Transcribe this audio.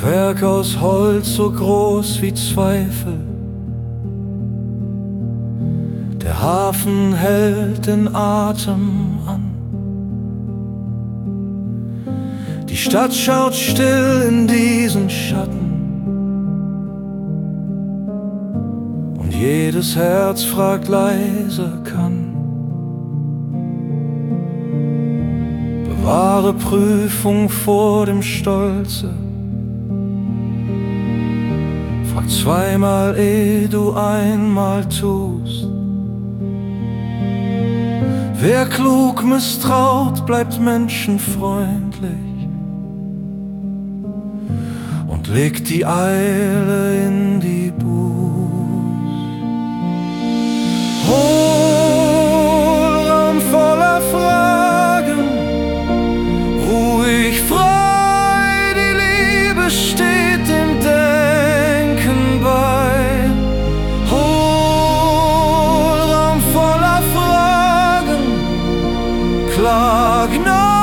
Werk aus Holz so groß wie Zweifel. Der Hafen hält den Atem an. Die Stadt schaut still in diesen Schatten. Und jedes Herz fragt leise, kann bewahre Prüfung vor dem Stolze. Frag zweimal, ehe du einmal tust. Wer klug misstraut, bleibt menschenfreundlich und legt die Eile in die Buß. Hohlraum voller Fragen, ruhig frei, die Liebe steht dem Denken bei. Hohlraum voller Fragen, klar genau.